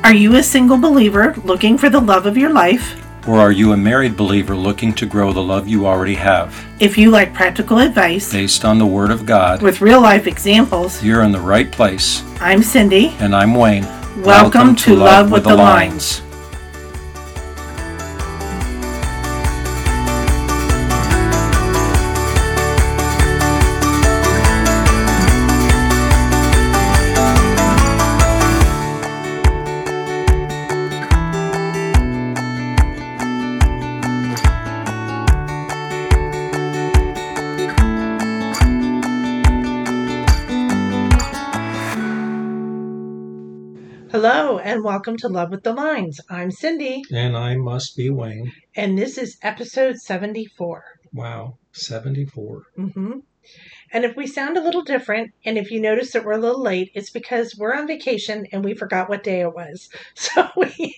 Are you a single believer looking for the love of your life? Or are you a married believer looking to grow the love you already have? If you like practical advice Based on the Word of God, with real-life examples, you're in the right place. I'm Cindy. And I'm Wayne. Welcome to Love with the Lines. Hello, and welcome to Love with the Lines. I'm Cindy. And I must be Wayne. And this is episode 74. Wow, 74. Mm-hmm. And if we sound a little different, and if you notice that we're a little late, it's because we're on vacation and we forgot what day it was. So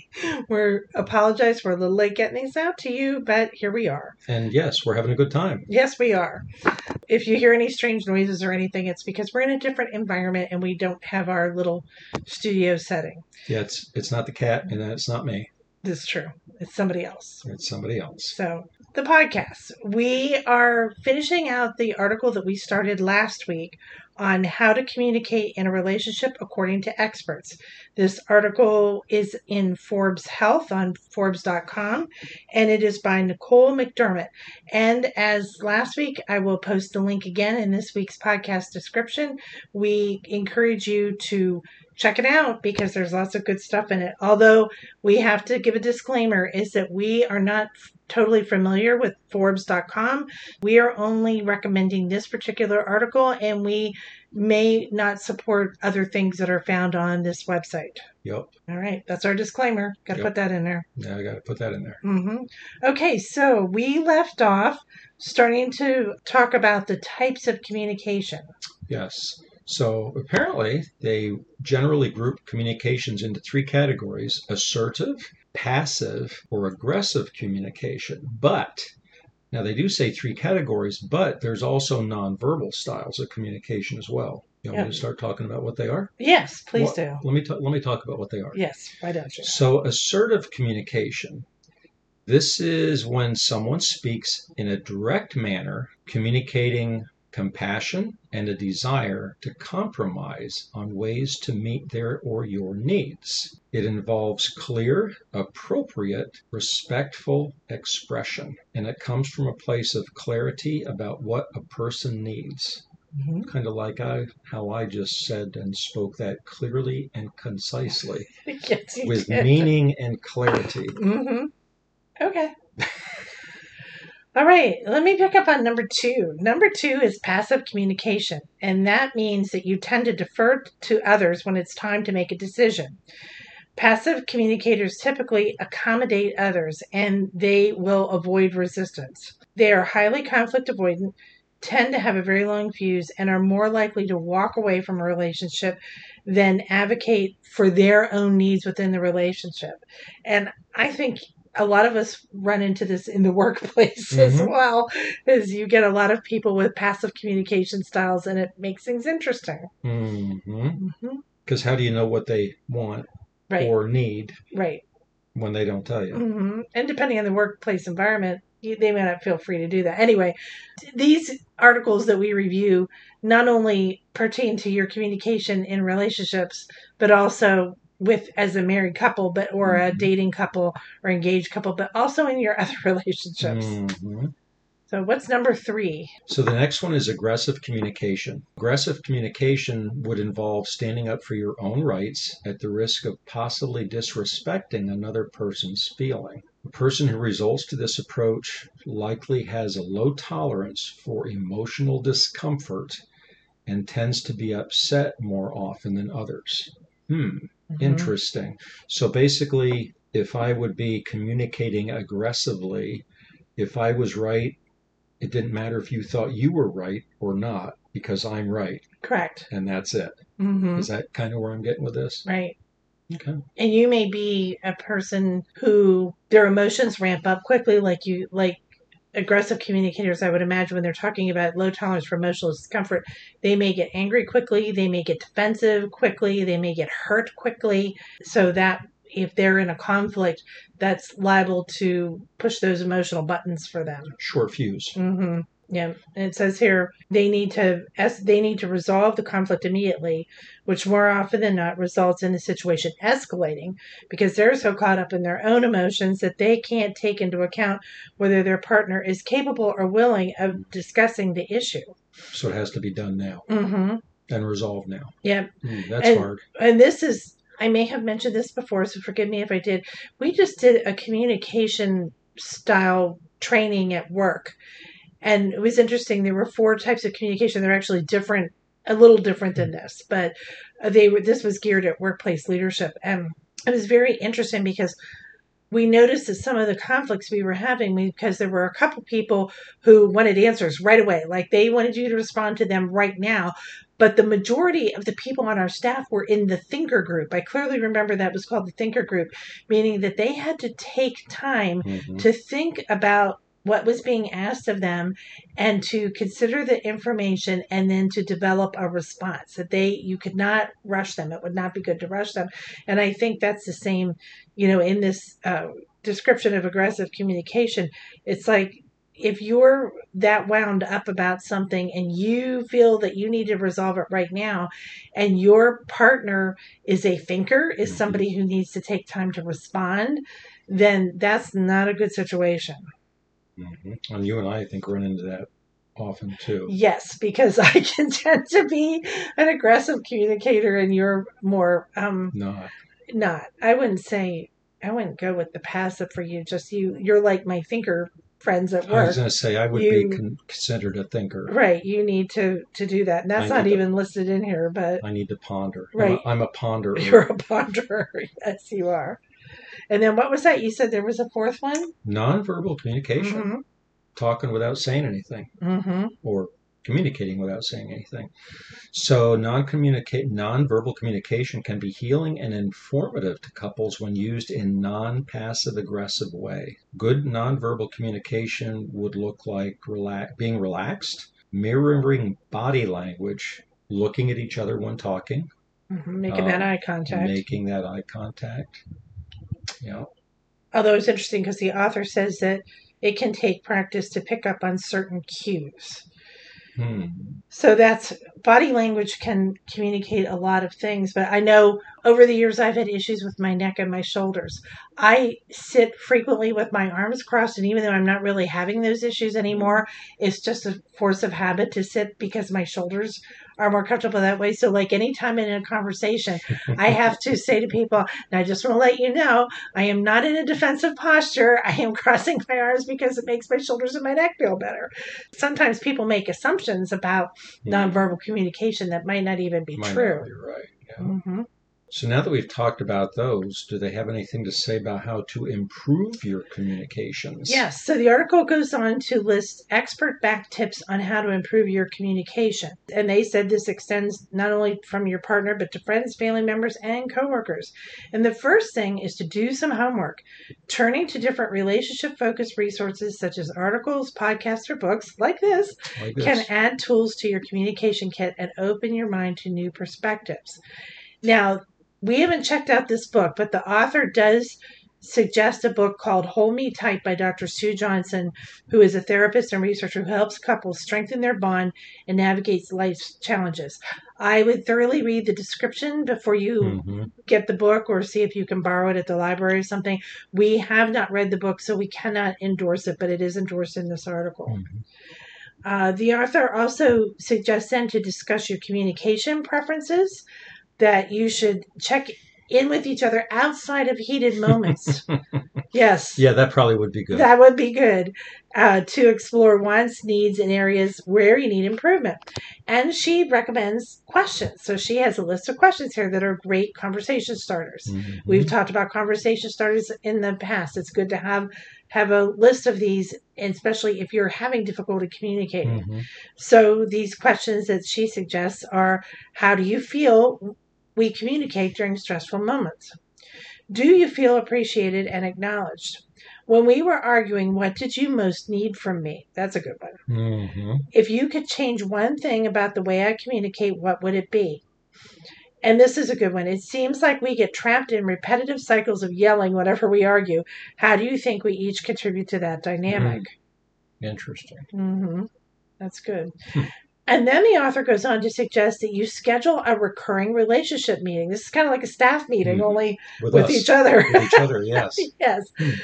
we're apologize for a little late getting these out to you, but here we are. And yes, we're having a good time. Yes, we are. If you hear any strange noises or anything, it's because we're in a different environment and we don't have our little studio setting. Yeah, it's not the cat and it's not me. This is true. It's somebody else. It's somebody else. So, the podcast. We are finishing out the article that we started last week on how to communicate in a relationship according to experts. This article is in Forbes Health on Forbes.com, and it is by Nicole McDermott. And as last week, I will post the link again in this week's podcast description. We encourage you to check it out because there's lots of good stuff in it. Although we have to give a disclaimer is that we are not totally familiar with Forbes.com. We are only recommending this particular article, and we may not support other things that are found on this website. Yep. All right. That's our disclaimer. Got to put that in there. Yeah, I got to put that in there. Mm-hmm. Okay. So we left off starting to talk about the types of communication. Yes. So apparently they generally group communications into three categories: assertive, passive, or aggressive communication. But now they do say three categories, but there's also nonverbal styles of communication as well. You want me to start talking about what they are? Yes, please do. Let me talk about what they are. Yes, why don't you? So assertive communication. This is when someone speaks in a direct manner, communicating compassion and a desire to compromise on ways to meet their or your needs. It involves clear, appropriate, respectful expression, and it comes from a place of clarity about what a person needs. Mm-hmm. Kind of like how I just said and spoke that clearly and concisely. Yes, with did. Meaning and clarity. Mm-hmm. Okay. All right, let me pick up on number 2. Number 2 is passive communication, and that means that you tend to defer to others when it's time to make a decision. Passive communicators typically accommodate others, and they will avoid resistance. They are highly conflict avoidant, tend to have a very long fuse, and are more likely to walk away from a relationship than advocate for their own needs within the relationship. And I think a lot of us run into this in the workplace as well, as you get a lot of people with passive communication styles, and it makes things interesting. Because how do you know what they want or need when they don't tell you? And depending on the workplace environment, they may not feel free to do that. Anyway, these articles that we review not only pertain to your communication in relationships, but also with as a married couple, or a dating couple or engaged couple, but also in your other relationships. So what's number 3? So the next one is aggressive communication. Aggressive communication would involve standing up for your own rights at the risk of possibly disrespecting another person's feeling. The person who resorts to this approach likely has a low tolerance for emotional discomfort and tends to be upset more often than others. Interesting. So basically, if I would be communicating aggressively, if I was right, it didn't matter if you thought you were right or not, because I'm right. Correct. And that's it. Is that kind of where I'm getting with this? Right. Okay. And you may be a person who their emotions ramp up quickly, like aggressive communicators, I would imagine, when they're talking about low tolerance for emotional discomfort, they may get angry quickly, they may get defensive quickly, they may get hurt quickly. So that if they're in a conflict that's liable to push those emotional buttons for them. Short fuse. Mm-hmm. Yeah, and it says here they need to resolve the conflict immediately, which more often than not results in the situation escalating because they're so caught up in their own emotions that they can't take into account whether their partner is capable or willing of discussing the issue. So it has to be done now Mm-hmm. and resolved now. Yep. That's hard. And this is, I may have mentioned this before, so forgive me if I did. We just did a communication style training at work. And it was interesting. There were 4 types of communication. They're actually different, a little different than this, but this was geared at workplace leadership. And it was very interesting because we noticed that some of the conflicts we were having, because there were a couple people who wanted answers right away. Like they wanted you to respond to them right now. But the majority of the people on our staff were in the thinker group. I clearly remember that was called the thinker group, meaning that they had to take time to think about what was being asked of them and to consider the information and then to develop a response. That you could not rush them. It would not be good to rush them. And I think that's the same, in this description of aggressive communication. It's like, if you're that wound up about something and you feel that you need to resolve it right now, and your partner is a thinker, is somebody who needs to take time to respond, then that's not a good situation. Mm-hmm. And you and I think run into that often too. Yes, because I can tend to be an aggressive communicator and you're more not. I wouldn't go with the passive for you. Just you're like my thinker friends at work. I was going to say I would be considered a thinker. Right. You need to do that. And that's not even listed in here, but I need to ponder. Right. I'm a ponderer. You're a ponderer. Yes, you are. And then what was that? You said there was a 4th one? Nonverbal communication. Mm-hmm. Talking without saying anything. Mm-hmm. Or communicating without saying anything. So nonverbal communication can be healing and informative to couples when used in non-passive aggressive way. Good nonverbal communication would look like being relaxed, mirroring body language, looking at each other when talking. Mm-hmm. Making that eye contact. Yeah. Although it's interesting because the author says that it can take practice to pick up on certain cues. So that's body language can communicate a lot of things. But I know over the years I've had issues with my neck and my shoulders. I sit frequently with my arms crossed, and even though I'm not really having those issues anymore, it's just a force of habit to sit because my shoulders are more comfortable that way. So like anytime in a conversation, I have to say to people, and I just want to let you know, I am not in a defensive posture. I am crossing my arms because it makes my shoulders and my neck feel better. Sometimes people make assumptions about nonverbal communication that might not even be true. Not be right. Yeah. Mm-hmm. So now that we've talked about those, do they have anything to say about how to improve your communications? Yes. So the article goes on to list expert-backed tips on how to improve your communication. And they said this extends not only from your partner, but to friends, family members, and coworkers. And the first thing is to do some homework. Turning to different relationship-focused resources such as articles, podcasts, or books like this can add tools to your communication kit and open your mind to new perspectives. Now, we haven't checked out this book, but the author does suggest a book called Hold Me Tight by Dr. Sue Johnson, who is a therapist and researcher who helps couples strengthen their bond and navigates life's challenges. I would thoroughly read the description before you get the book or see if you can borrow it at the library or something. We have not read the book, so we cannot endorse it, but it is endorsed in this article. The author also suggests then to discuss your communication preferences, that you should check in with each other outside of heated moments. Yes. Yeah, that probably would be good. That would be good to explore wants, needs, and areas where you need improvement. And she recommends questions. So she has a list of questions here that are great conversation starters. We've talked about conversation starters in the past. It's good to have a list of these, especially if you're having difficulty communicating. So these questions that she suggests are, how do you feel we communicate during stressful moments? Do you feel appreciated and acknowledged? When we were arguing, what did you most need from me? That's a good one. If you could change one thing about the way I communicate, what would it be? And this is a good one. It seems like we get trapped in repetitive cycles of yelling whenever we argue. How do you think we each contribute to that dynamic? Interesting. Mm-hmm. That's good. And then the author goes on to suggest that you schedule a recurring relationship meeting. This is kind of like a staff meeting, only with each other. With each other, yes. Yes.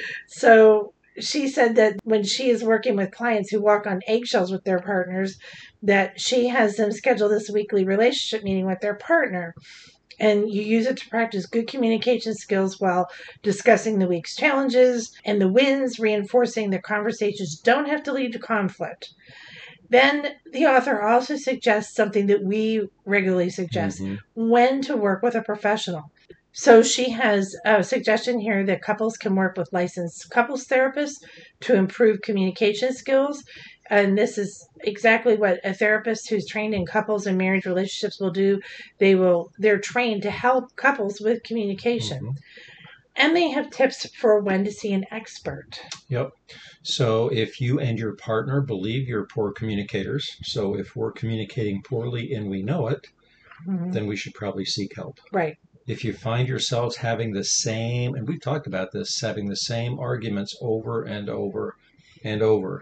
So she said that when she is working with clients who walk on eggshells with their partners, that she has them schedule this weekly relationship meeting with their partner. And you use it to practice good communication skills while discussing the week's challenges and the wins, reinforcing that conversations don't have to lead to conflict. Then the author also suggests something that we regularly suggest, when to work with a professional. So she has a suggestion here that couples can work with licensed couples therapists to improve communication skills. And this is exactly what a therapist who's trained in couples and marriage relationships will do. They're trained to help couples with communication. And they have tips for when to see an expert. Yep. So if you and your partner believe you're poor communicators, so if we're communicating poorly and we know it, then we should probably seek help. Right. If you find yourselves having the same, and we've talked about this, having the same arguments over and over and over,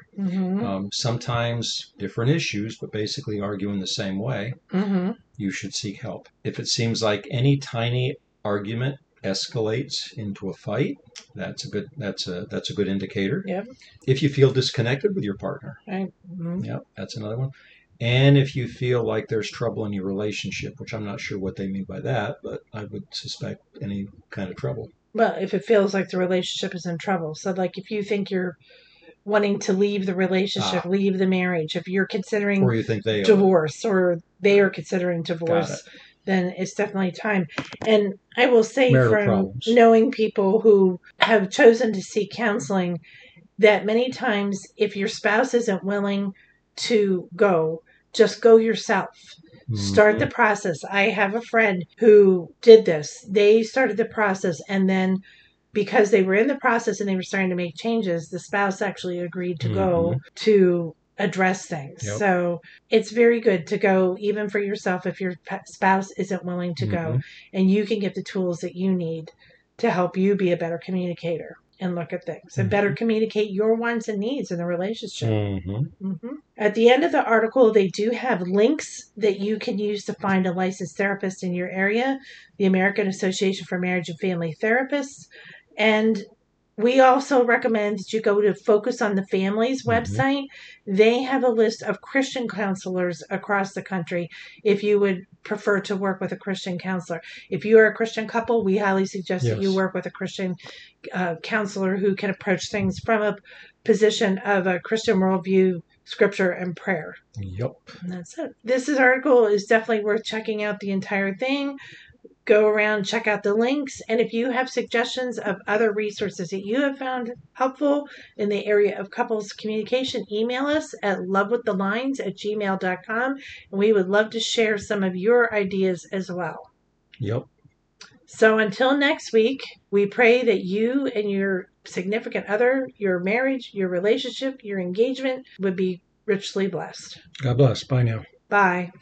sometimes different issues, but basically arguing the same way, you should seek help. If it seems like any tiny argument escalates into a fight, that's a good indicator. Yep. If you feel disconnected with your partner, right. Yep, that's another one. And if you feel like there's trouble in your relationship, which I'm not sure what they mean by that, but I would suspect any kind of trouble. Well, if it feels like the relationship is in trouble. So like if you think you're wanting to leave the relationship, leave the marriage, if you're considering or you think they divorce or they are considering divorce, then it's definitely time. And I will say knowing people who have chosen to seek counseling, that many times if your spouse isn't willing to go, just go yourself. Start the process. I have a friend who did this. They started the process, and then because they were in the process and they were starting to make changes, the spouse actually agreed to go to address things. Yep. So it's very good to go even for yourself if your spouse isn't willing to go, and you can get the tools that you need to help you be a better communicator and look at things and better communicate your wants and needs in the relationship. At the end of the article, they do have links that you can use to find a licensed therapist in your area, the American Association for Marriage and Family Therapists. And we also recommend that you go to Focus on the Family's website. They have a list of Christian counselors across the country if you would prefer to work with a Christian counselor. If you are a Christian couple, we highly suggest that you work with a Christian counselor who can approach things from a position of a Christian worldview, scripture, and prayer. Yep. And that's it. This article is definitely worth checking out the entire thing. Go around, check out the links, and if you have suggestions of other resources that you have found helpful in the area of couples communication, email us at lovewiththelines@gmail.com, and we would love to share some of your ideas as well. Yep. So until next week, we pray that you and your significant other, your marriage, your relationship, your engagement would be richly blessed. God bless. Bye now. Bye.